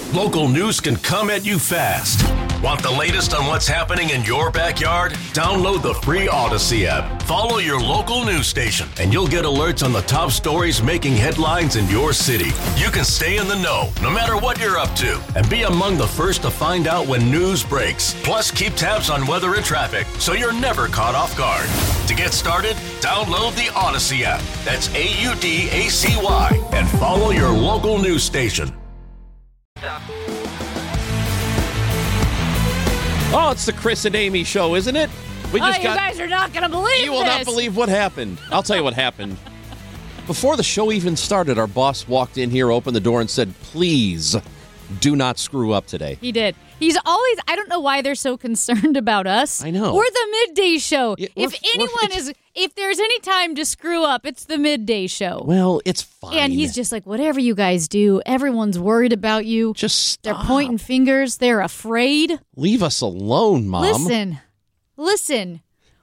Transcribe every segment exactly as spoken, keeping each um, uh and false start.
Local news can come at you fast. Want the latest on what's happening in your backyard? Download the free Odyssey app. Follow your local news station, and you'll get alerts on the top stories making headlines in your city. You can stay in the know, no matter what you're up to, and be among the first to find out when news breaks. Plus, keep tabs on weather and traffic, so you're never caught off guard. To get started, download the Odyssey app. That's A U D A C Y, and follow your local news station. Oh, it's the Chris and Amy show, isn't it? We just oh, got, you guys are not going to believe You will this. not believe what happened. I'll tell you what happened. Before the show even started, our boss walked in here, opened the door, and said, please do not screw up today. He did. He's always, I don't know why they're so concerned about us. I know. We're the midday show. Yeah, if anyone is, if there's any time to screw up, it's the midday show. Well, it's fine. And he's just like, whatever you guys do, everyone's worried about you. Just stop. They're pointing fingers. They're afraid. Leave us alone, Mom. Listen, listen,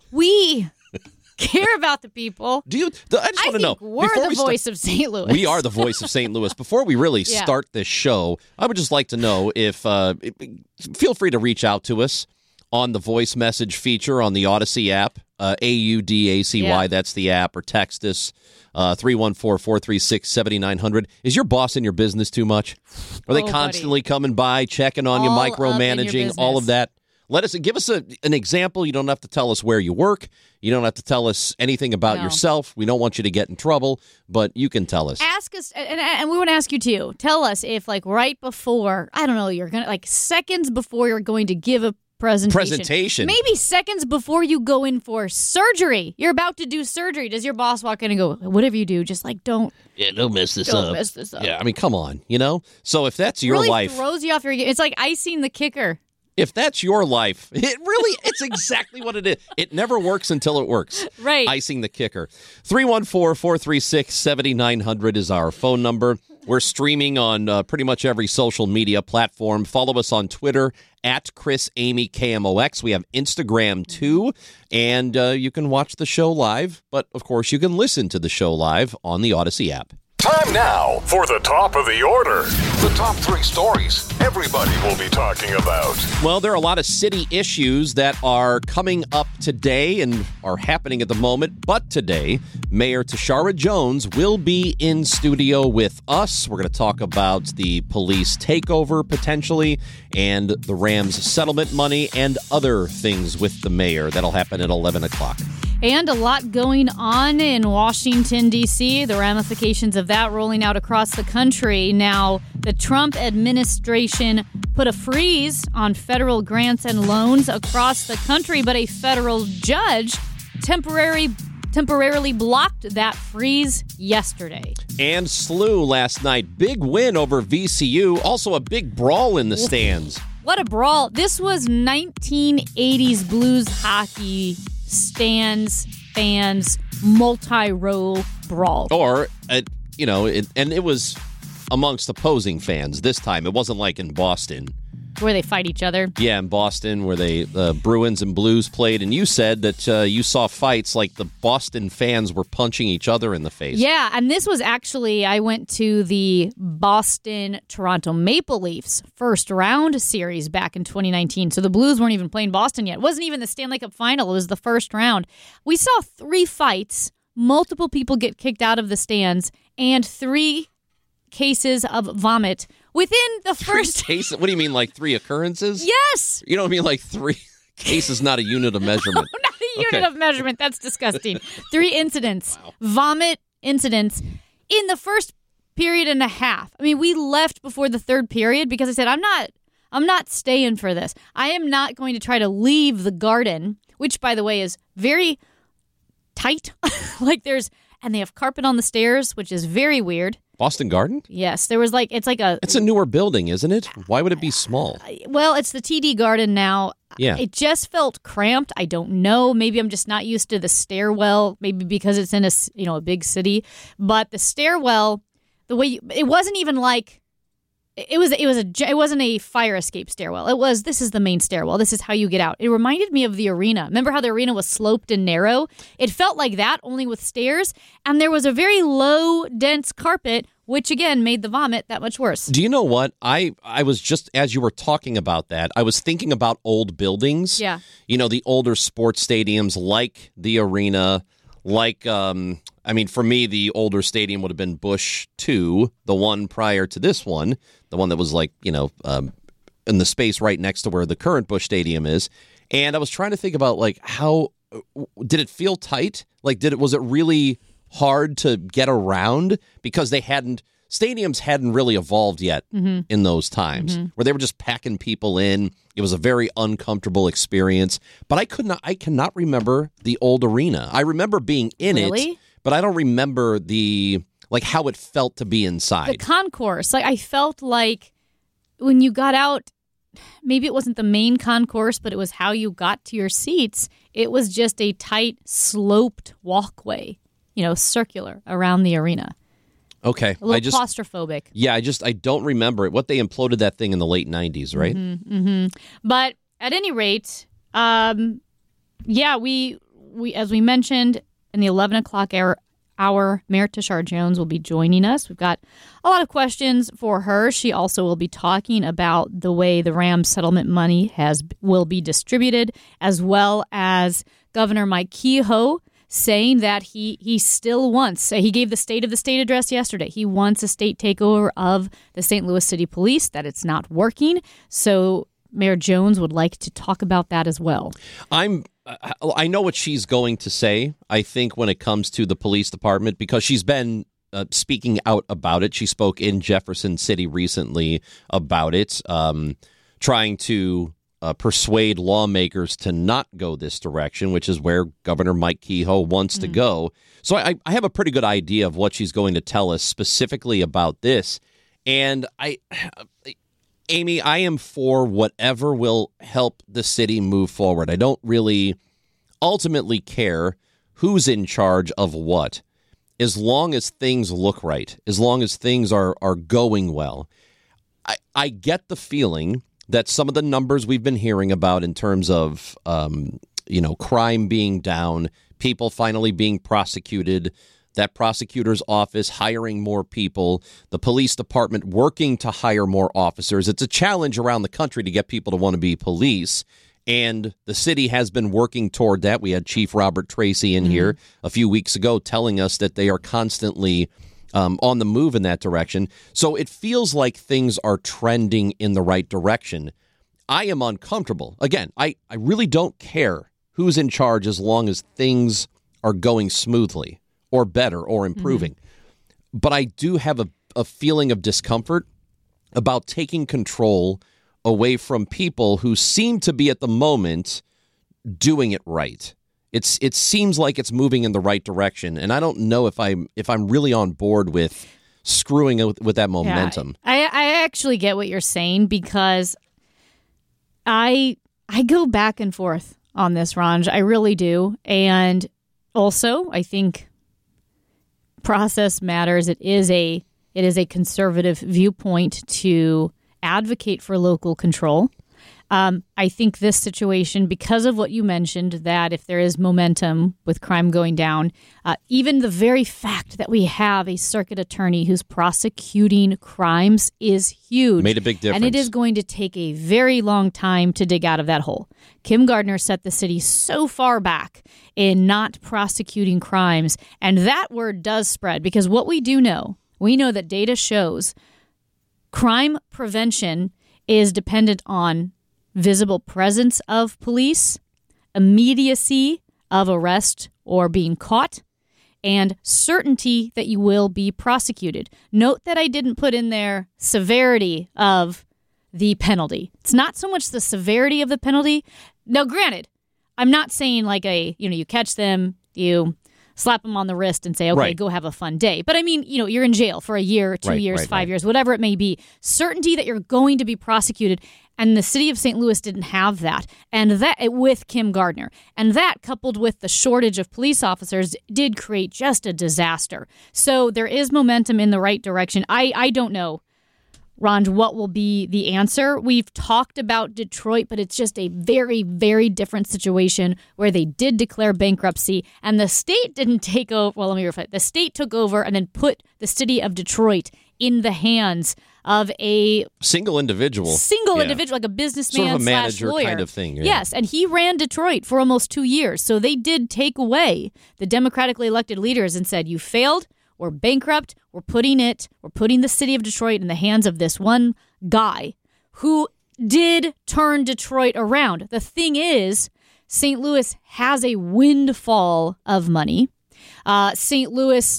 we care about the people. Do you? The, I just want to know. We're the we voice start, of Saint Louis. We are the voice of Saint Louis. Before we really yeah. start this show, I would just like to know if, uh, feel free to reach out to us on the voice message feature on the Odyssey app, uh, A U D A C Y, yeah. That's the app, or text us, uh, three one four, four three six, seven nine zero zero. Is your boss in your business too much? Are they oh, constantly buddy. coming by, checking on all you, micromanaging, all of that? Let us give us a, an example. You don't have to tell us where you work. You don't have to tell us anything about no. yourself. We don't want you to get in trouble, but you can tell us. Ask us, and, and we want to ask you too. Tell us if, like, right before, I don't know, you're gonna like seconds before you're going to give a presentation. Presentation. Maybe seconds before you go in for surgery. You're about to do surgery. Does your boss walk in and go, whatever you do, just like don't. Yeah, don't mess this don't up. mess this up. Yeah, I mean, come on, you know. So if that's your really life, throws you off your. It's like icing the kicker. If that's your life, it really, it's exactly what it is. It never works until it works. Right. Icing the kicker. three one four, four three six, seven nine zero zero is our phone number. We're streaming on uh, pretty much every social media platform. Follow us on Twitter at Chris Amy K M O X. We have Instagram too, and uh, you can watch the show live. But of course, you can listen to the show live on the Odyssey app. Time now for the top of the order. The top three stories everybody will be talking about. Well, there are a lot of city issues that are coming up today and are happening at the moment. But today, Mayor Tashara Jones will be in studio with us. We're going to talk about the police takeover potentially and the Rams settlement money and other things with the mayor. That'll happen at eleven o'clock. And a lot going on in Washington, D C, the ramifications of that rolling out across the country. Now, the Trump administration put a freeze on federal grants and loans across the country, but a federal judge temporary, temporarily blocked that freeze yesterday. And S L U last night. Big win over V C U. Also a big brawl in the stands. What a brawl. This was nineteen eighties Blues hockey stands, fans, multi-row brawl. Or, uh, you know, it, and it was amongst opposing fans this time. It wasn't like in Boston. Where they fight each other. Yeah, in Boston, where they the Bruins and Blues played. And you said that uh, you saw fights like the Boston fans were punching each other in the face. Yeah, and this was actually, I went to the Boston-Toronto Maple Leafs first round series back in twenty nineteen. So the Blues weren't even playing Boston yet. It wasn't even the Stanley Cup final. It was the first round. We saw three fights, multiple people get kicked out of the stands, and three cases of vomit within the first case. What do you mean, like three occurrences? Yes. You don't mean like three cases, not a unit of measurement. No, not a unit okay. of measurement. That's disgusting. Three incidents, wow. Vomit incidents in the first period and a half. I mean, we left before the third period because I said, I'm not, I'm not staying for this. I am not going to try to leave the Garden, which, by the way, is very tight. Like there's, and they have carpet on the stairs, which is very weird. Boston Garden? Yes, there was like, it's like a... It's a newer building, isn't it? Why would it be small? Well, it's the T D Garden now. Yeah. It just felt cramped. I don't know. Maybe I'm just not used to the stairwell, maybe because it's in a, you know, a big city. But the stairwell, the way you, it wasn't even like... It was it was a it wasn't a fire escape stairwell. It was this is the main stairwell. This is how you get out. It reminded me of the arena. Remember how the arena was sloped and narrow? It felt like that, only with stairs, and there was a very low, dense carpet which again made the vomit that much worse. Do you know what? I, I was just, as you were talking about that, I was thinking about old buildings. Yeah. You know, the older sports stadiums like the arena, like, um, I mean, for me, the older stadium would have been Busch two, the one prior to this one, the one that was like, you know, um, in the space right next to where the current Busch Stadium is. And I was trying to think about, like, how, did it feel tight? Like, did it, was it really hard to get around because they hadn't, stadiums hadn't really evolved yet mm-hmm. in those times mm-hmm. where they were just packing people in. It was a very uncomfortable experience, but I could not, I cannot remember the old arena. I remember being in really? it, but I don't remember the, like how it felt to be inside. The concourse, like I felt like when you got out, maybe it wasn't the main concourse, but it was how you got to your seats. It was just a tight, sloped walkway, you know, circular around the arena. Okay. A little I just, claustrophobic. Yeah, I just, I don't remember it. What, they imploded that thing in the late nineties, right? Mm-hmm, mm-hmm. But at any rate, um, yeah, we, we, as we mentioned, in the eleven o'clock hour, hour, Mayor Tishaura Jones will be joining us. We've got a lot of questions for her. She also will be talking about the way the Rams settlement money has will be distributed, as well as Governor Mike Kehoe saying that he, he still wants, he gave the State of the State address yesterday. He wants a state takeover of the Saint Louis City Police, that it's not working. So Mayor Jones would like to talk about that as well. I'm I know what she's going to say, I think, when it comes to the police department, because she's been uh, speaking out about it. She spoke in Jefferson City recently about it, um, trying to uh, persuade lawmakers to not go this direction, which is where Governor Mike Kehoe wants mm. to go. So I, I have a pretty good idea of what she's going to tell us specifically about this. And I... Amy, I am for whatever will help the city move forward. I don't really ultimately care who's in charge of what, as long as things look right, as long as things are, are going well. I, I get the feeling that some of the numbers we've been hearing about in terms of, um, you know, crime being down, people finally being prosecuted, that prosecutor's office hiring more people, the police department working to hire more officers. It's a challenge around the country to get people to want to be police, and the city has been working toward that. We had Chief Robert Tracy in mm-hmm. here a few weeks ago telling us that they are constantly um, on the move in that direction. So it feels like things are trending in the right direction. I am uncomfortable. Again, I, I really don't care who's in charge as long as things are going smoothly or better or improving. Mm-hmm. But I do have a, a feeling of discomfort about taking control away from people who seem to be at the moment doing it right. It's it seems like it's moving in the right direction, and I don't know if I'm if I'm really on board with screwing with, with that momentum. Yeah, I I actually get what you're saying, because I I go back and forth on this, Ranj. I really do. And also, I think process matters. It is a it is a conservative viewpoint to advocate for local control. Um, I think this situation, because of what you mentioned, that if there is momentum with crime going down, uh, even the very fact that we have a circuit attorney who's prosecuting crimes is huge. Made a big difference. And it is going to take a very long time to dig out of that hole. Kim Gardner set the city so far back in not prosecuting crimes. And that word does spread, because what we do know, we know that data shows crime prevention is dependent on visible presence of police, immediacy of arrest or being caught, and certainty that you will be prosecuted. Note that I didn't put in there severity of the penalty. It's not so much the severity of the penalty. Now, granted, I'm not saying like a, you know, you catch them, you slap them on the wrist and say, okay, right. go have a fun day. But I mean, you know, you're in jail for a year, two right, years, right, five right. years, whatever it may be. Certainty that you're going to be prosecuted. And the city of Saint Louis didn't have that. And that with Kim Gardner. And that, coupled with the shortage of police officers, did create just a disaster. So there is momentum in the right direction. I, I don't know. Ron, what will be the answer? We've talked about Detroit, but it's just a very, very different situation where they did declare bankruptcy and the state didn't take over. Well, let me reflect. The state took over and then put the city of Detroit in the hands of a single individual, single yeah. individual, like a businessman sort of a manager slash lawyer kind of thing. Yeah. Yes, and he ran Detroit for almost two years. So they did take away the democratically elected leaders and said, you failed. We're bankrupt. We're putting it, we're putting the city of Detroit in the hands of this one guy who did turn Detroit around. The thing is, Saint Louis has a windfall of money. Uh, Saint Louis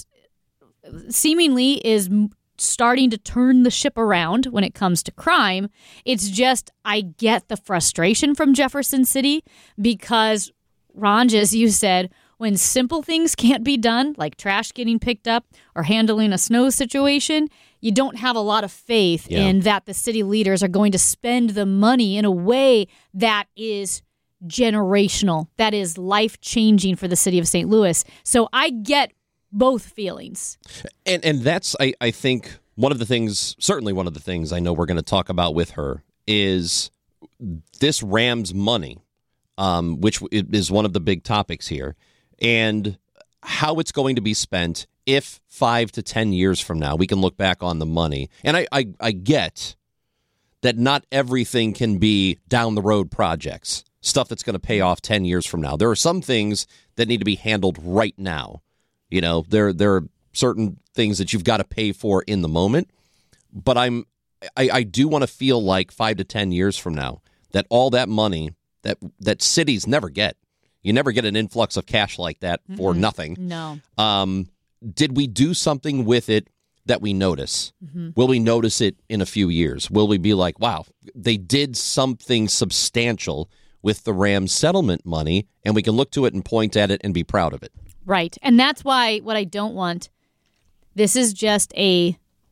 seemingly is starting to turn the ship around when it comes to crime. It's just, I get the frustration from Jefferson City because, Ron, as you said, when simple things can't be done, like trash getting picked up or handling a snow situation, you don't have a lot of faith yeah. in that the city leaders are going to spend the money in a way that is generational, that is life-changing for the city of Saint Louis. So I get both feelings. And and that's, I, I think, one of the things, certainly one of the things I know we're going to talk about with her is this Rams money, um, which is one of the big topics here. And how it's going to be spent if five to ten years from now we can look back on the money. And I, I, I get that not everything can be down the road projects, stuff that's going to pay off ten years from now. There are some things that need to be handled right now. You know, there there are certain things that you've got to pay for in the moment. But I'm I, I do want to feel like five to ten years from now that all that money that that cities never get. You never get an influx of cash like that for mm-hmm. nothing. No. Um, did we do something with it that we notice? Mm-hmm. Will we notice it in a few years? Will we be like, wow, they did something substantial with the Rams settlement money, and we can look to it and point at it and be proud of it? Right. And that's why what I don't want, this is just a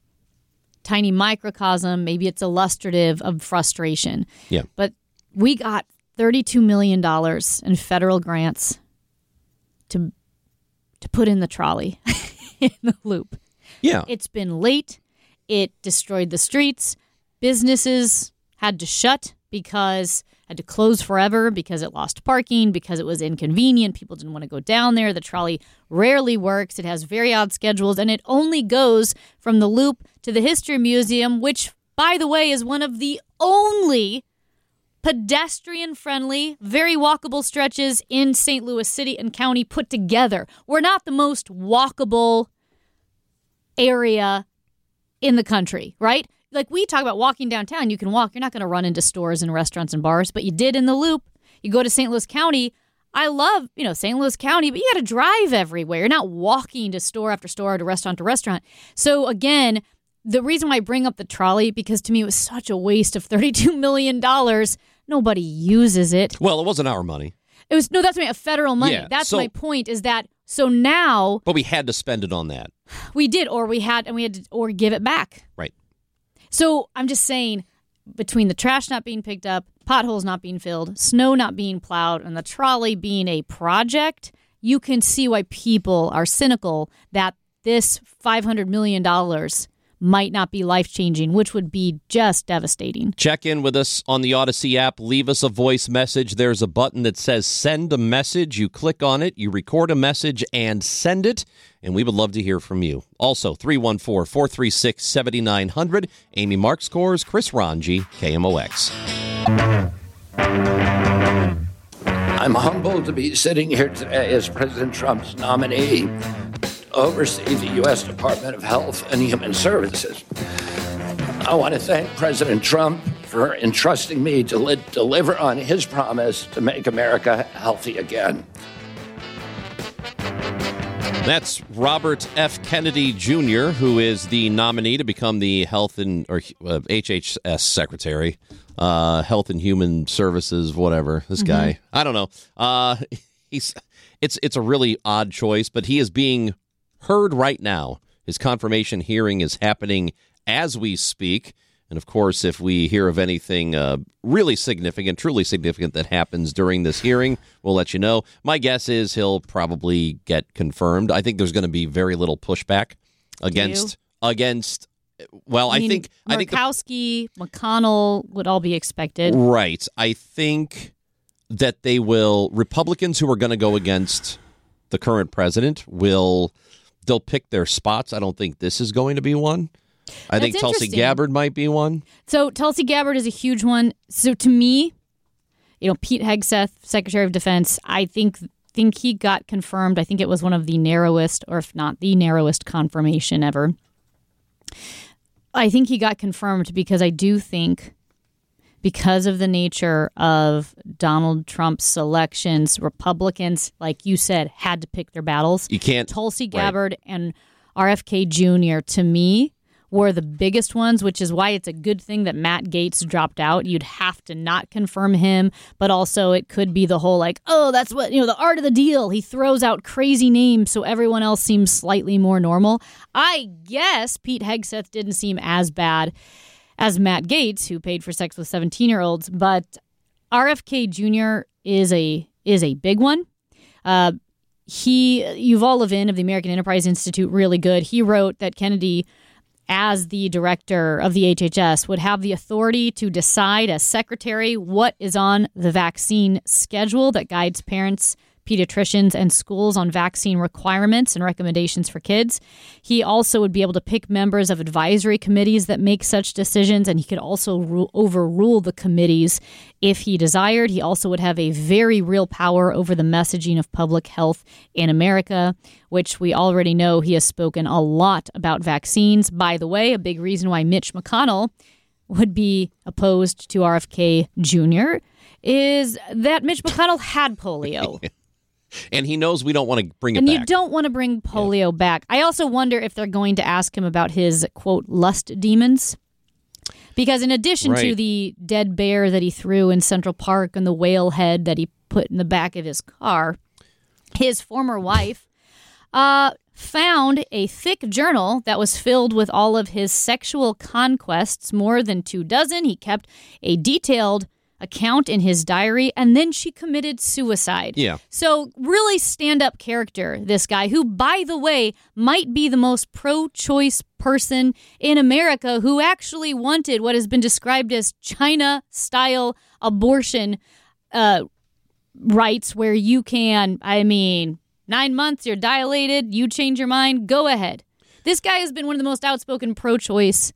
tiny microcosm. Maybe it's illustrative of frustration. Yeah. But we got thirty-two million dollars in federal grants to to put in the trolley in the loop. Yeah. It's been late. It destroyed the streets. Businesses had to shut because had to close forever because it lost parking, because it was inconvenient. People didn't want to go down there. The trolley rarely works. It has very odd schedules, and it only goes from the loop to the History Museum, which, by the way, is one of the only pedestrian-friendly, very walkable stretches in Saint Louis City and County put together. We're not the most walkable area in the country, right? Like we talk about walking downtown, you can walk. You're not going to run into stores and restaurants and bars, but you did in the loop. You go to Saint Louis County. I love, you know, Saint Louis County, but you got to drive everywhere. You're not walking to store after store, to restaurant to restaurant. So again, the reason why I bring up the trolley, because to me it was such a waste of thirty-two million dollars. Nobody uses it. Well, it wasn't our money. It was no, that's my federal money. Yeah, that's so, my point. Is that so now? But we had to spend it on that. We did, or we had, and we had to, or give it back. Right. So I'm just saying, between the trash not being picked up, potholes not being filled, snow not being plowed, and the trolley being a project, you can see why people are cynical that this five hundred million dollars might not be life-changing, which would be just devastating. Check in with us on the Odyssey app. Leave us a voice message. There's a button that says send a message. You click on it, you record a message, and send it, and we would love to hear from you. Also, three one four, four three six, seven nine zero zero. Amy Mark scores, Chris Ranji, K M O X. I'm humbled to be sitting here today as President Trump's nominee oversee the U S Department of Health and Human Services. I want to thank President Trump for entrusting me to li- deliver on his promise to make America healthy again. That's Robert F. Kennedy Junior, who is the nominee to become the Health and or uh, H H S Secretary, uh, Health and Human Services, whatever. This mm-hmm. guy, I don't know. Uh, he's it's it's a really odd choice, but he is being heard right now. His confirmation hearing is happening as we speak. And, of course, if we hear of anything uh, really significant, truly significant that happens during this hearing, we'll let you know. My guess is he'll probably get confirmed. I think there's going to be very little pushback against against Well, I, I mean, think I think the, Murkowski, McConnell would all be expected. right. I think that they will. Republicans who are going to go against the current president will. They'll pick their spots. I don't think this is going to be one. I That's think Tulsi interesting. Gabbard might be one. So Tulsi Gabbard is a huge one. So to me, you know, Pete Hegseth, Secretary of Defense, I think think he got confirmed. I think it was one of the narrowest, or if not the narrowest, confirmation ever. I think he got confirmed because I do think, because of the nature of Donald Trump's elections, Republicans, like you said, had to pick their battles. You can't. Tulsi Gabbard right. and R F K Junior, to me, were the biggest ones, which is why it's a good thing that Matt Gaetz dropped out. You'd have to not confirm him, but also it could be the whole like, oh, that's what, you know, the art of the deal. He throws out crazy names so everyone else seems slightly more normal. I guess Pete Hegseth didn't seem as bad as Matt Gaetz, who paid for sex with seventeen-year-olds, but R F K Junior is a is a big one. Uh, he, Yuval Levin of the American Enterprise Institute, really good. He wrote that Kennedy, as the director of the H H S, would have the authority to decide as secretary what is on the vaccine schedule that guides parents, pediatricians, and schools on vaccine requirements and recommendations for kids. He also would be able to pick members of advisory committees that make such decisions, and he could also ru- overrule the committees if he desired. He also would have a very real power over the messaging of public health in America, which we already know he has spoken a lot about vaccines. By the way, a big reason why Mitch McConnell would be opposed to R F K Junior is that Mitch McConnell had polio. And he knows we don't want to bring it and back. And you don't want to bring polio yeah. back. I also wonder if they're going to ask him about his, quote, lust demons. Because in addition right. to the dead bear that he threw in Central Park and the whale head that he put in the back of his car, his former wife uh, found a thick journal that was filled with all of his sexual conquests, more than two dozen. He kept a detailed account in his diary, and then she committed suicide. Yeah. So really stand-up character, this guy, who, by the way, might be the most pro-choice person in America, who actually wanted what has been described as China-style abortion uh, rights, where you can, I mean, nine months, you're dilated, you change your mind, go ahead. This guy has been one of the most outspoken pro-choice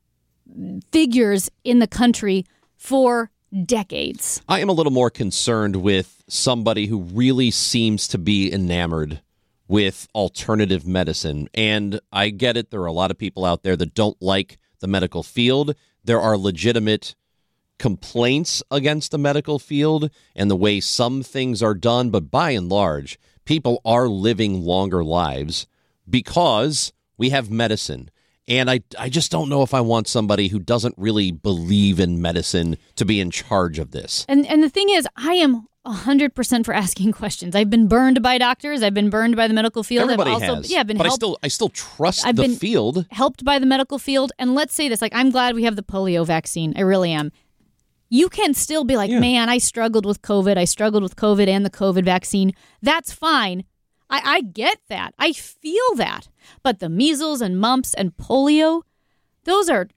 figures in the country for decades. I am a little more concerned with somebody who really seems to be enamored with alternative medicine. And I get it. There are a lot of people out there that don't like the medical field. There are legitimate complaints against the medical field and the way some things are done. But by and large, people are living longer lives because we have medicine. And I, I just don't know if I want somebody who doesn't really believe in medicine to be in charge of this. And and the thing is, I am one hundred percent for asking questions. I've been burned by doctors. I've been burned by the medical field. Everybody I've also, has. Yeah, I've been but helped, I still I still trust I've the been field. Helped by the medical field. And let's say this, like, I'm glad we have the polio vaccine. I really am. You can still be like, yeah. man, I struggled with COVID. I struggled with COVID and the COVID vaccine. That's fine. I, I get that. I feel that. But the measles and mumps and polio, those are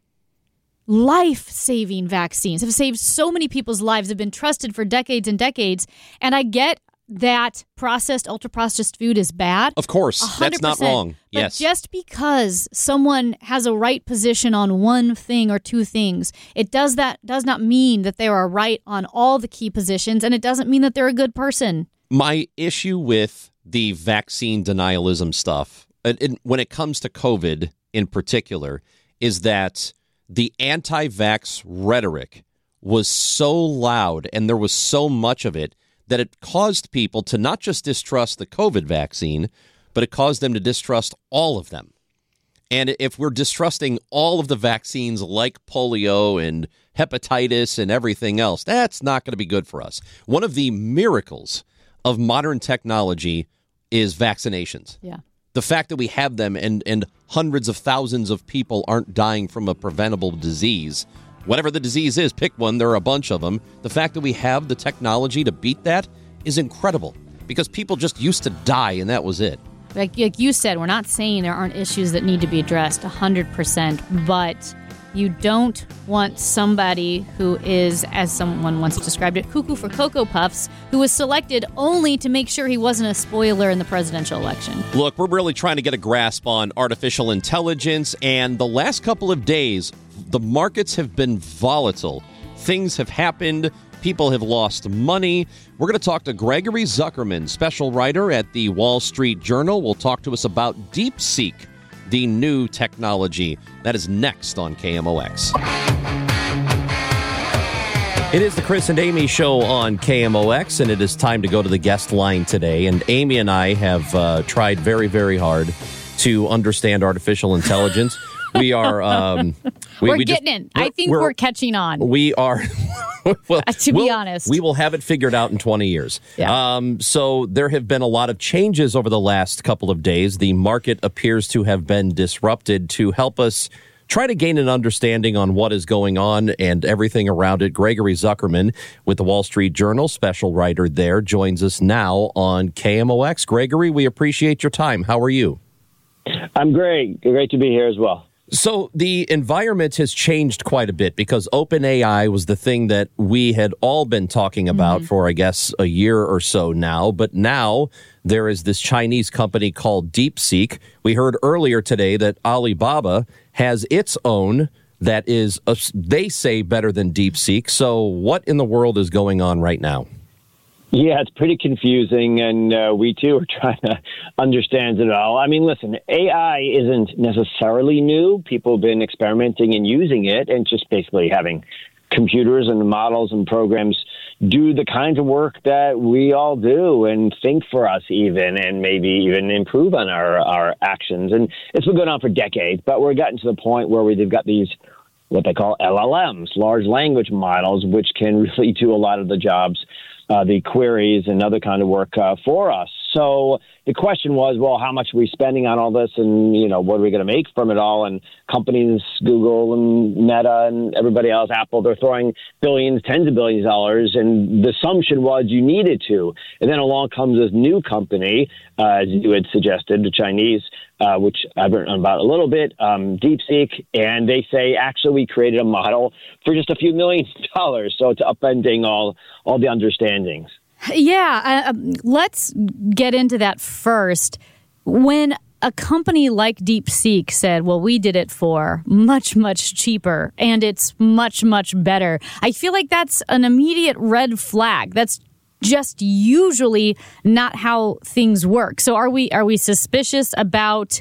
life-saving vaccines, have saved so many people's lives, have been trusted for decades and decades. And I get that processed, ultra-processed food is bad. Of course. one hundred percent. That's not wrong. But yes. just because someone has a right position on one thing or two things, it does that does not mean that they are right on all the key positions, and it doesn't mean that they're a good person. My issue with the vaccine denialism stuff, and, and when it comes to COVID in particular, is that the anti-vax rhetoric was so loud and there was so much of it that it caused people to not just distrust the COVID vaccine, but it caused them to distrust all of them. And if we're distrusting all of the vaccines like polio and hepatitis and everything else, that's not going to be good for us. One of the miracles of modern technology is vaccinations. Yeah. The fact that we have them and, and hundreds of thousands of people aren't dying from a preventable disease. Whatever the disease is, pick one. There are a bunch of them. The fact that we have the technology to beat that is incredible because people just used to die and that was it. like, like you said, we're not saying there aren't issues that need to be addressed one hundred percent, but you don't want somebody who is, as someone once described it, cuckoo for Cocoa Puffs, who was selected only to make sure he wasn't a spoiler in the presidential election. Look, we're really trying to get a grasp on artificial intelligence, and the last couple of days, the markets have been volatile. Things have happened. People have lost money. We're going to talk to Gregory Zuckerman, special writer at the Wall Street Journal. Will talk to us about DeepSeek, the new technology. That is next on K M O X. It is the Chris and Amy show on K M O X, and it is time to go to the guest line today. And Amy and I have uh, tried very, very hard to understand artificial intelligence. We are... Um, we, we're we getting just, in. I think we're, we're catching on. We are... well, to be we'll, honest. We will have it figured out in twenty years. Yeah. Um, so there have been a lot of changes over the last couple of days. The market appears to have been disrupted. To help us try to gain an understanding on what is going on and everything around it, Gregory Zuckerman with the Wall Street Journal, special writer there, joins us now on K M O X. Gregory, we appreciate your time. How are you? I'm great. Great to be here as well. So the environment has changed quite a bit because OpenAI was the thing that we had all been talking about mm-hmm. for, I guess, a year or so now. But now there is this Chinese company called DeepSeek. We heard earlier today that Alibaba has its own that is, uh, they say, better than DeepSeek. So what in the world is going on right now? Yeah, it's pretty confusing, and uh, we, too, are trying to understand it all. I mean, listen, A I isn't necessarily new. People have been experimenting and using it, and just basically having computers and models and programs do the kinds of work that we all do and think for us even, and maybe even improve on our, our actions. And it's been going on for decades, but we're gotten to the point where we've got these what they call L L Ms, large language models, which can really do a lot of the jobs, uh, the queries and other kind of work uh, for us. So the question was, well, how much are we spending on all this, and, you know, what are we going to make from it all? And companies, Google and Meta and everybody else, Apple, they're throwing billions, tens of billions of dollars, and the assumption was you needed to. And then along comes this new company, uh, as you had suggested, the Chinese, uh, which I've written about a little bit, um, DeepSeek, and they say, actually, we created a model for just a few million dollars. So it's upending all, all the understandings. Yeah, uh, let's get into that first. When a company like DeepSeek said, well, we did it for much, much cheaper and it's much, much better, I feel like that's an immediate red flag. That's just usually not how things work. So are we are we suspicious about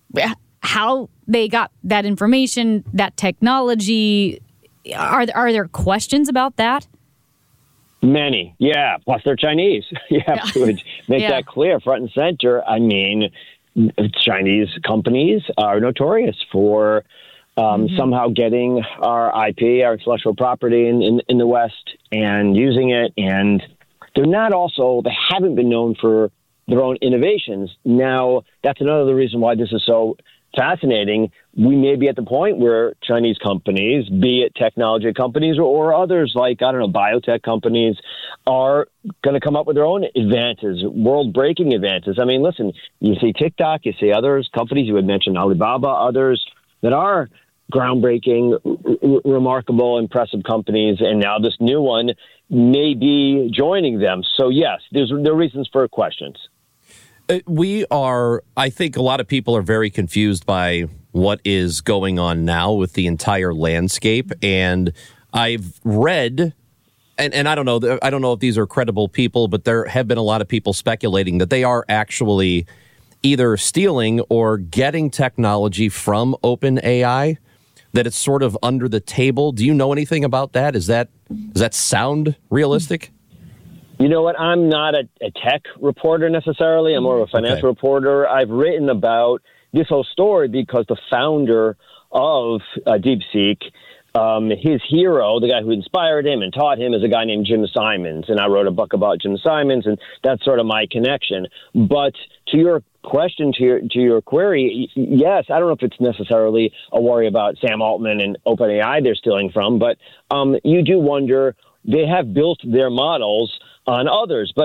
how they got that information, that technology? Are, are there questions about that? Many, yeah. Plus, they're Chinese. You have yeah. to make yeah. that clear, front and center. I mean, Chinese companies are notorious for um, mm-hmm. somehow getting our I P, our intellectual property, in, in in the West and using it. And they're not also, they haven't been known for their own innovations. Now, that's another reason why this is so fascinating. We may be at the point where Chinese companies, be it technology companies or, or others like, I don't know, biotech companies, are going to come up with their own advances, world-breaking advances. I mean, listen, you see TikTok, you see others, companies, you had mentioned Alibaba, others that are groundbreaking, r- remarkable, impressive companies, and now this new one may be joining them. So, yes, there's there are reasons for questions. We are, I think a lot of people are very confused by what is going on now with the entire landscape. And I've read, and, and I don't know, I don't know if these are credible people, but there have been a lot of people speculating that they are actually either stealing or getting technology from OpenAI, that it's sort of under the table. Do you know anything about that? Is that, does that sound realistic? You know what? I'm not a, a tech reporter necessarily. I'm more of a financial okay. reporter. I've written about this whole story because the founder of uh, DeepSeek, um, his hero, the guy who inspired him and taught him, is a guy named Jim Simons. And I wrote a book about Jim Simons, and that's sort of my connection. But to your question, to your, to your query, yes, I don't know if it's necessarily a worry about Sam Altman and OpenAI they're stealing from, but um, you do wonder, they have built their models on others. But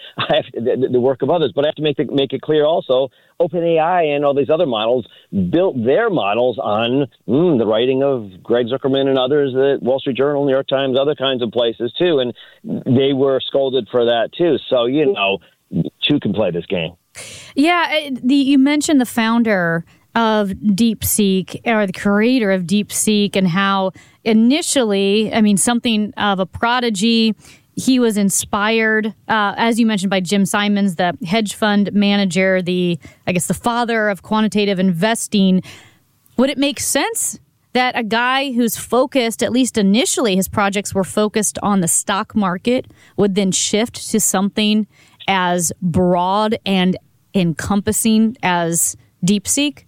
I have the, the work of others. But I have to make the, make it clear also, OpenAI and all these other models built their models on mm, the writing of Greg Zuckerman and others at Wall Street Journal, New York Times, other kinds of places too. And they were scolded for that too. So, you know, two can play this game. Yeah, the, you mentioned the founder of DeepSeek, or the creator of DeepSeek, and how initially, I mean, something of a prodigy. He was inspired, uh, as you mentioned, by Jim Simons, the hedge fund manager, the, I guess, the father of quantitative investing. Would it make sense that a guy who's focused, at least initially, his projects were focused on the stock market, would then shift to something as broad and encompassing as DeepSeek?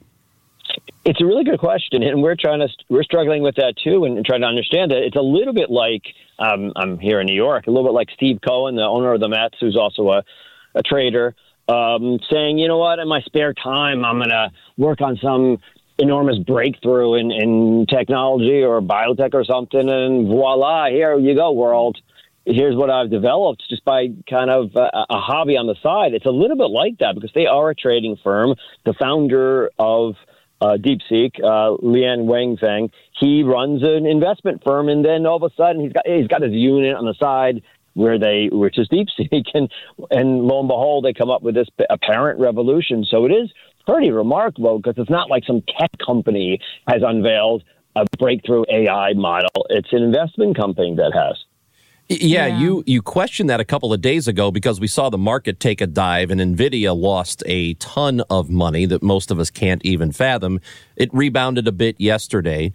It's a really good question, and we're trying to we're struggling with that too, and trying to understand it. It's a little bit like um, I'm here in New York, a little bit like Steve Cohen, the owner of the Mets, who's also a, a trader, um, saying, you know what, in my spare time, I'm going to work on some enormous breakthrough in, in technology or biotech or something, and voila, here you go, world. Here's what I've developed just by kind of a, a hobby on the side. It's a little bit like that because they are a trading firm. The founder of Uh, DeepSeek, uh, Lian Wangfeng, he runs an investment firm, and then all of a sudden he's got he's got his unit on the side where they, which is DeepSeek, and and lo and behold, they come up with this apparent revolution. So it is pretty remarkable because it's not like some tech company has unveiled a breakthrough A I model. It's an investment company that has. Yeah, Yeah, you you questioned that a couple of days ago because we saw the market take a dive and NVIDIA lost a ton of money that most of us can't even fathom. It rebounded a bit yesterday,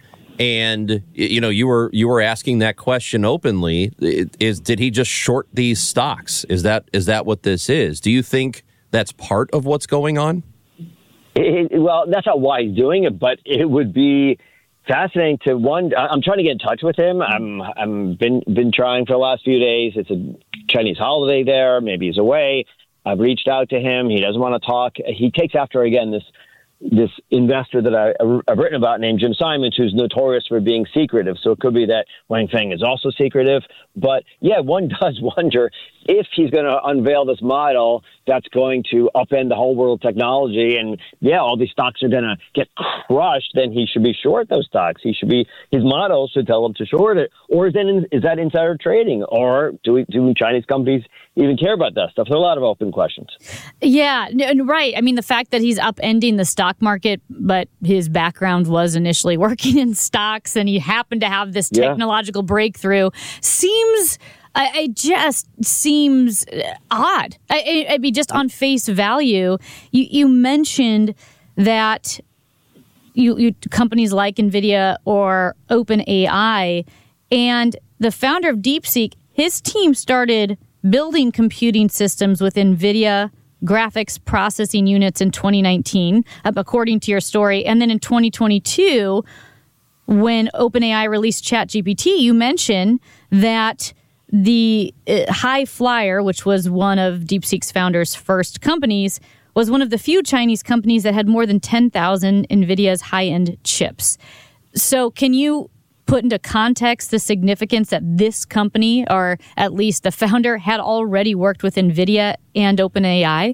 and you know you were you were asking that question openly. Is did he just short these stocks? Is that is that what this is? Do you think that's part of what's going on? It, well, that's not why he's doing it, but it would be fascinating to one. I'm trying to get in touch with him. I'm I'm been been trying for the last few days. It's a Chinese holiday there. Maybe he's away. I've reached out to him. He doesn't want to talk. He takes after again this this investor that I, I've written about named Jim Simons, who's notorious for being secretive. So it could be that Wangfeng is also secretive. But yeah, one does wonder if he's going to unveil this model that's going to upend the whole world of technology. And yeah, all these stocks are going to get crushed. Then he should be short those stocks. He should be, his model should tell him to short it. Or is that, is that insider trading? Or do we, do Chinese companies even care about that stuff? There are a lot of open questions. Yeah, right. I mean, the fact that he's upending the stock market, but his background was initially working in stocks and he happened to have this Yeah. technological breakthrough seems, I, I just seems odd. I, I, I mean, just on face value, you, you mentioned that you, you companies like NVIDIA or OpenAI, and the founder of DeepSeek, his team started building computing systems with NVIDIA graphics processing units in twenty nineteen, according to your story. And then in twenty twenty-two, when OpenAI released ChatGPT, you mentioned that the uh, High Flyer, which was one of DeepSeek's founders' first companies, was one of the few Chinese companies that had more than ten thousand NVIDIA's high-end chips. So can you put into context the significance that this company, or at least the founder, had already worked with NVIDIA and OpenAI?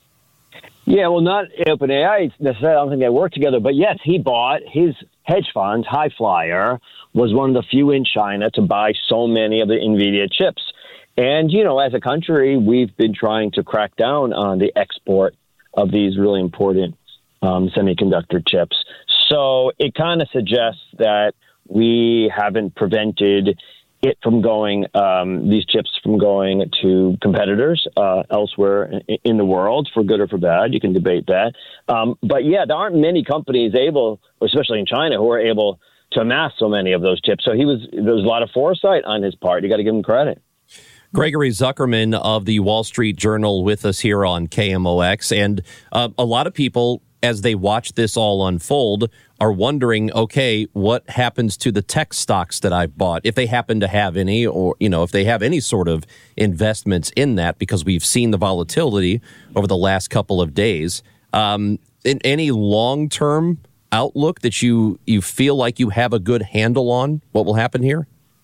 Yeah, well, not OpenAI necessarily. I don't think they work together. But yes, he bought his hedge fund, High Flyer, was one of the few in China to buy so many of the NVIDIA chips. And, you know, as a country, we've been trying to crack down on the export of these really important um, semiconductor chips. So it kind of suggests that we haven't prevented it from going, um, these chips from going to competitors uh, elsewhere in, in the world, for good or for bad. You can debate that. Um, but yeah, there aren't many companies able, especially in China, who are able to amass so many of those chips. So he was, there was a lot of foresight on his part. You got to give him credit. Gregory Zuckerman of the Wall Street Journal with us here on K M O X. And uh, a lot of people, as they watch this all unfold, are wondering, okay, what happens to the tech stocks that I've bought, if they happen to have any, or, you know, if they have any sort of investments in that, because we've seen the volatility over the last couple of days. Um, in any long-term outlook that you, you feel like you have a good handle on what will happen here?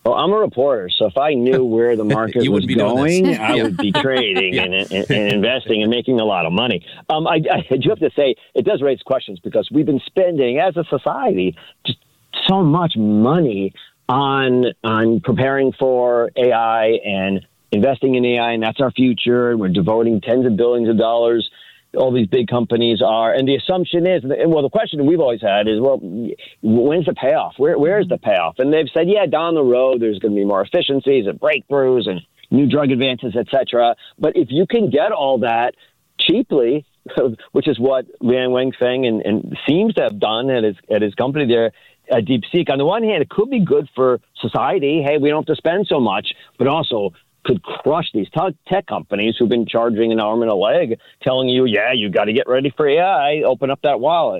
Well, I'm a reporter, so if I knew where the market was going, I yeah. would be trading yeah. and, and, and investing and making a lot of money. Um, I, I do have to say, it does raise questions because we've been spending, as a society, just so much money on on preparing for A I and investing in A I, and that's our future. And we're devoting tens of billions of dollars. All these big companies are, and the assumption is, and well, the question we've always had is, well, when's the payoff? Where, where's the payoff? And they've said, yeah, down the road, there's going to be more efficiencies and breakthroughs and new drug advances, et cetera. But if you can get all that cheaply, which is what Liang Wenfeng and, and seems to have done at his at his company there, at DeepSeek, on the one hand, it could be good for society. Hey, we don't have to spend so much, but also could crush these tech companies who've been charging an arm and a leg, telling you, yeah, you got to get ready for A I, open up that wallet.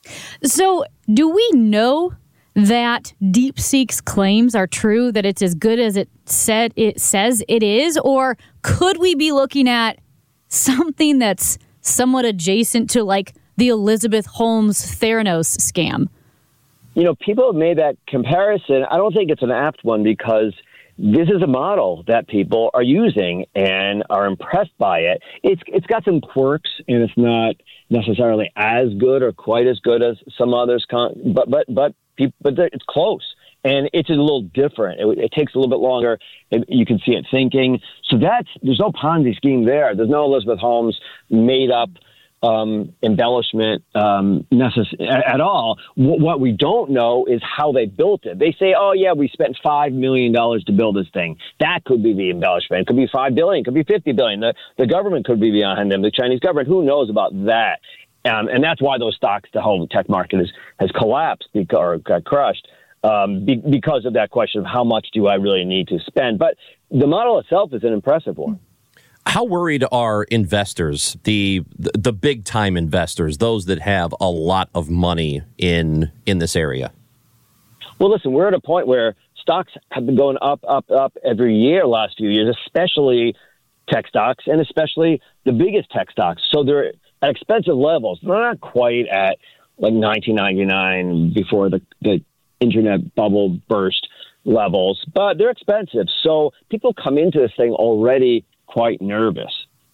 So do we know that DeepSeek's claims are true, that it's as good as it said it says it is? Or could we be looking at something that's somewhat adjacent to like the Elizabeth Holmes Theranos scam? You know, people have made that comparison. I don't think it's an apt one because this is a model that people are using and are impressed by it. It's it's got some quirks, and it's not necessarily as good or quite as good as some others. Con- but but but but it's close, and it's a little different. It, it takes a little bit longer. It, you can see it thinking. So that's there's no Ponzi scheme there. There's no Elizabeth Holmes made up Um, embellishment um, necess- at all. W- what we don't know is how they built it. They say, oh, yeah, we spent five million dollars to build this thing. That could be the embellishment. It could be five billion dollars. It could be fifty billion dollars. The, the government could be behind them, the Chinese government. Who knows about that? Um, and that's why those stocks, the whole tech market is, has collapsed because, or got crushed um, be, because of that question of how much do I really need to spend. But the model itself is an impressive one. How worried are investors, the the big time investors, those that have a lot of money in in this area? Well, listen, we're at a point where stocks have been going up, up, up every year last few years, especially tech stocks and especially the biggest tech stocks. So they're at expensive levels. They're not quite at like nineteen ninety-nine before the, the internet bubble burst levels, but they're expensive. So people come into this thing already quite nervous.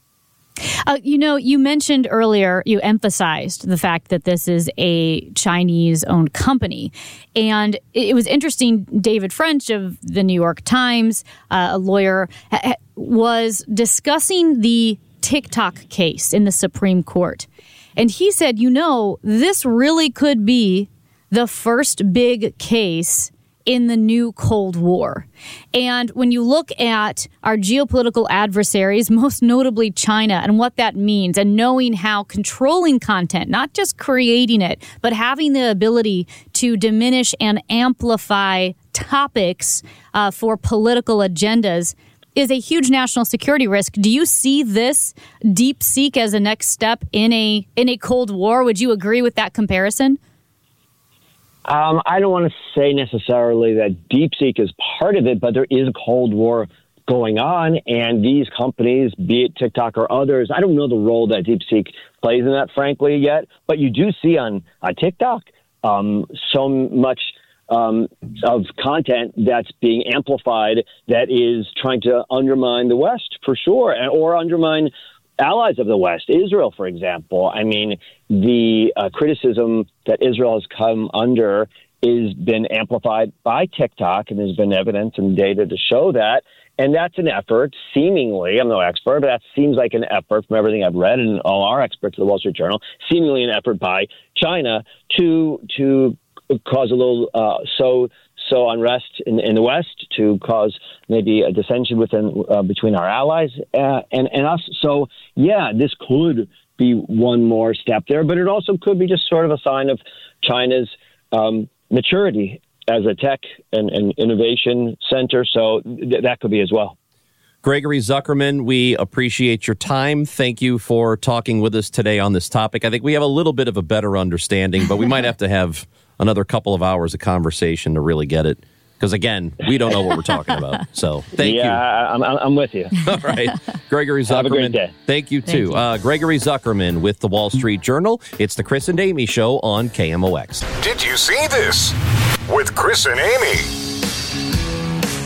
Uh, you know, you mentioned earlier, you emphasized the fact that this is a Chinese-owned company. And it was interesting, David French of the New York Times, uh, a lawyer, ha- was discussing the TikTok case in the Supreme Court. And he said, you know, this really could be the first big case in the new Cold War. And when you look at our geopolitical adversaries, most notably China, and what that means, and knowing how controlling content, not just creating it, but having the ability to diminish and amplify topics uh, for political agendas, is a huge national security risk. Do you see this DeepSeek as a next step in a in a Cold War? Would you agree with that comparison? Um, I don't want to say necessarily that DeepSeek is part of it, but there is a Cold War going on, and these companies, be it TikTok or others, I don't know the role that DeepSeek plays in that, frankly, yet. But you do see on, on TikTok um, so much um, of content that's being amplified that is trying to undermine the West, for sure, and, or undermine allies of the West, Israel, for example. I mean, the uh, criticism that Israel has come under has been amplified by TikTok, and there's been evidence and data to show that. And that's an effort, seemingly, I'm no expert, but that seems like an effort from everything I've read and all our experts at the Wall Street Journal, seemingly an effort by China to to cause a little uh, so so unrest in, in the West, to cause maybe a dissension within uh, between our allies uh, and, and us. So, yeah, this could be one more step there, but it also could be just sort of a sign of China's um, maturity as a tech and, and innovation center. So th- that could be as well. Gregory Zuckerman, we appreciate your time. Thank you for talking with us today on this topic. I think we have a little bit of a better understanding, but we might have to have another couple of hours of conversation to really get it. Because, again, we don't know what we're talking about. So thank yeah, you. Yeah, I'm, I'm with you. All right. Gregory Zuckerman. Have a great day. Thank you, too. Thank you. Uh, Gregory Zuckerman with the Wall Street Journal. It's the Chris and Amy Show on K M O X. Did you see this? With Chris and Amy.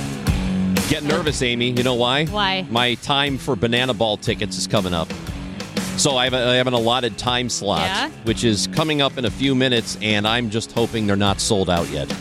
Get nervous, Amy. You know why? Why? My time for banana ball tickets is coming up. So I have, a, I have an allotted time slot, Yeah? which is coming up in a few minutes, and I'm just hoping they're not sold out yet.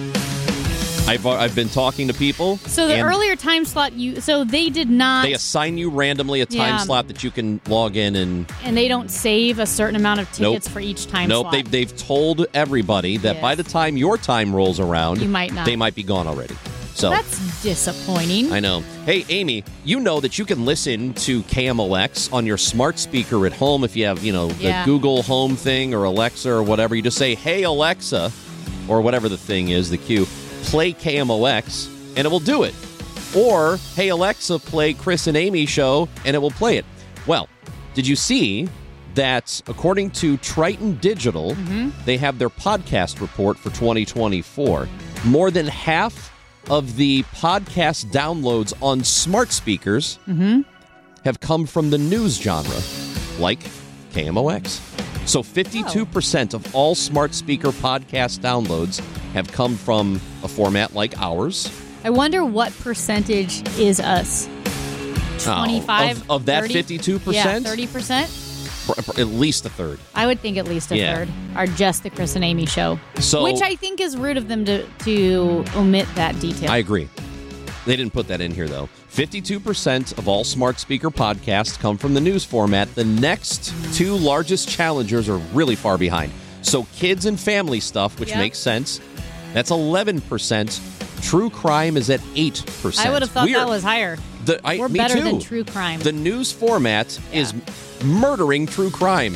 I've I've been talking to people. So the and earlier time slot, you so they did not, they assign you randomly a time Yeah. slot that you can log in and. and they don't save a certain amount of tickets Nope. for each time Nope, slot. they've, they've told everybody that Yes. by the time your time rolls around, You might not. they might be gone already. So That's disappointing. I know. Hey, Amy, you know that you can listen to K M O X on your smart speaker at home if you have, you know, the Yeah. Google Home thing or Alexa or whatever. You just say, hey, Alexa, or whatever the thing is, the Q, play K M O X, and it will do it. Or, hey, Alexa, play Chris and Amy show, and it will play it. Well, did you see that according to Triton Digital, Mm-hmm. they have their podcast report for twenty twenty-four. More than half of the podcast downloads on smart speakers Mm-hmm. have come from the news genre, like K M O X. So fifty-two percent of all smart speaker podcast downloads have come from a format like ours. I wonder what percentage is us. twenty-five of, of that thirty? fifty-two percent? Yeah, thirty percent. At least a third. I would think at least a Yeah. third are just the Chris and Amy show. So- which I think is rude of them to, to omit that detail. I agree. They didn't put that in here, though. fifty-two percent of all smart speaker podcasts come from the news format. The next two largest challengers are really far behind. So kids and family stuff, which Yep. makes sense, that's eleven percent. True crime is at eight percent. I would have thought Weird. that was higher. The, I, We're me better too. than true crime. The news format is murdering true crime.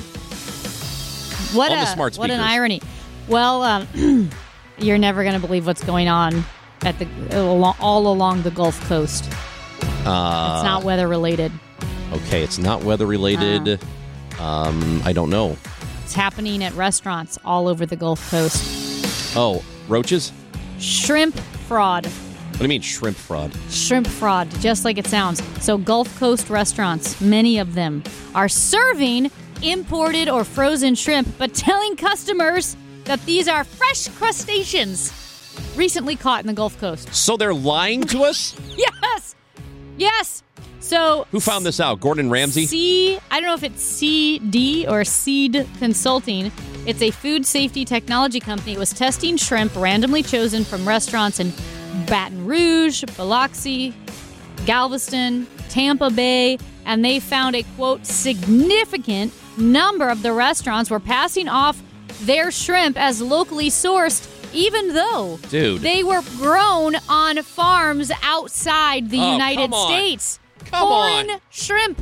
What on a the smart what an speakers. irony. Well, um, you're never going to believe what's going on at the all all along the Gulf Coast. Uh, It's not weather related. Okay, it's not weather related. Um, I don't know. It's happening at restaurants all over the Gulf Coast. Oh, roaches? Shrimp fraud. What do you mean shrimp fraud? Shrimp fraud, just like it sounds. So Gulf Coast restaurants, many of them, are serving imported or frozen shrimp, but telling customers that these are fresh crustaceans recently caught in the Gulf Coast. So they're lying to us? Yes! Yes! So Who found this out? Gordon Ramsay? C, I don't know if it's C D or Seed Consulting. It's a food safety technology company. It was testing shrimp randomly chosen from restaurants in Baton Rouge, Biloxi, Galveston, Tampa Bay, and they found a, quote, significant number of the restaurants were passing off their shrimp as locally sourced, even though Dude. they were grown on farms outside the Oh, United come on. States. Come Foreign on. shrimp.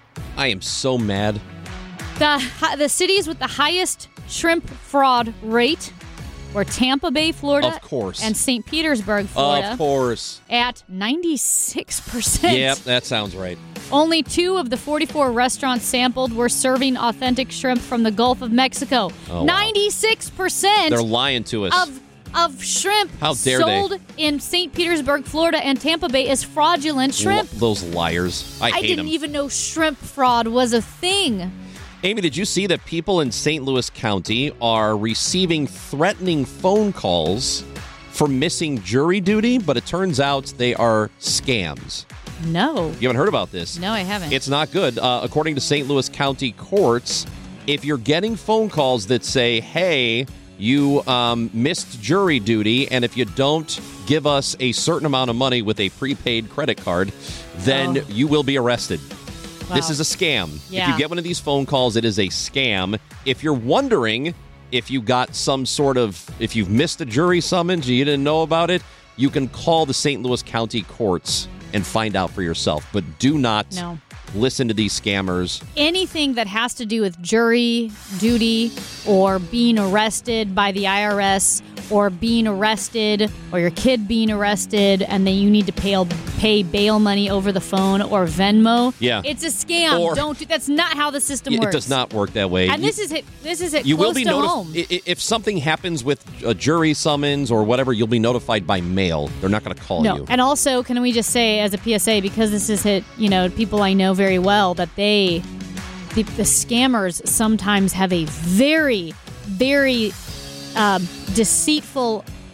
I am so mad. The the cities with the highest shrimp fraud rate were Tampa Bay, Florida, Of course. and Saint Petersburg, Florida, Of course. at ninety-six percent. Yep, that sounds right. Only two of the forty-four restaurants sampled were serving authentic shrimp from the Gulf of Mexico. Oh, wow. ninety-six percent They're lying to us. of of shrimp How dare they. sold in Saint Petersburg, Florida, and Tampa Bay is fraudulent shrimp. L- those liars. I, I hate didn't them. even know shrimp fraud was a thing. Amy, did you see that people in Saint Louis County are receiving threatening phone calls for missing jury duty? But it turns out they are scams. No. You haven't heard about this? No, I haven't. It's not good. Uh, according to Saint Louis County courts, if you're getting phone calls that say, hey, you um, missed jury duty, and if you don't give us a certain amount of money with a prepaid credit card, then Oh. you will be arrested. This Wow. is a scam. If Yeah. you get one of these phone calls, it is a scam. If you're wondering if you got some sort of, if you've missed a jury summons, you didn't know about it, you can call the Saint Louis County courts and find out for yourself. But do not No. listen to these scammers. Anything that has to do with jury duty or being arrested by the I R S or being arrested or your kid being arrested and then you need to pay, pay bail money over the phone or Venmo. Yeah. It's a scam. Or- Don't do, that's not how the system It works. does not work that way. And You- this is it this is it You close will be to notified home. if something happens with a jury summons or whatever. You'll be notified by mail. They're not going to call No. you. And also, can we just say as a P S A, because this has hit, you know, people I know very well, that they, the, the scammers sometimes have a very, very um, deceitful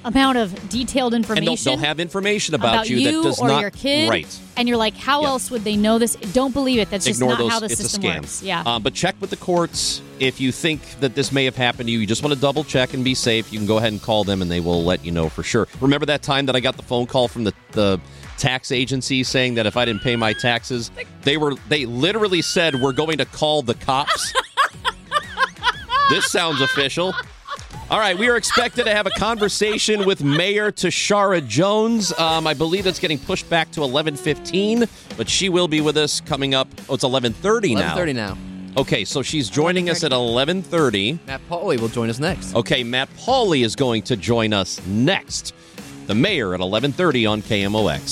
amount of detailed information. And they'll, they'll have information about, about you, you that does or not your kid. Right. And you're like, how Yeah. else would they know this? Don't believe it. That's just Ignore not those. how the It's system a scam. works. Yeah. Um, but check with the courts if you think that this may have happened to you. You just want to double check and be safe. You can go ahead and call them, and they will let you know for sure. Remember that time that I got the phone call from the the tax agency saying that if I didn't pay my taxes, they were they literally said we're going to call the cops. This sounds official. All right, we are expected to have a conversation with Mayor Tashara Jones. Um, I believe that's getting pushed back to eleven fifteen, but she will be with us coming up. Oh, it's eleven thirty now. eleven thirty now. Okay, so she's joining us at eleven thirty. Matt Pauley will join us next. Okay, Matt Pauley is going to join us next. The Mayor at eleven thirty on K M O X.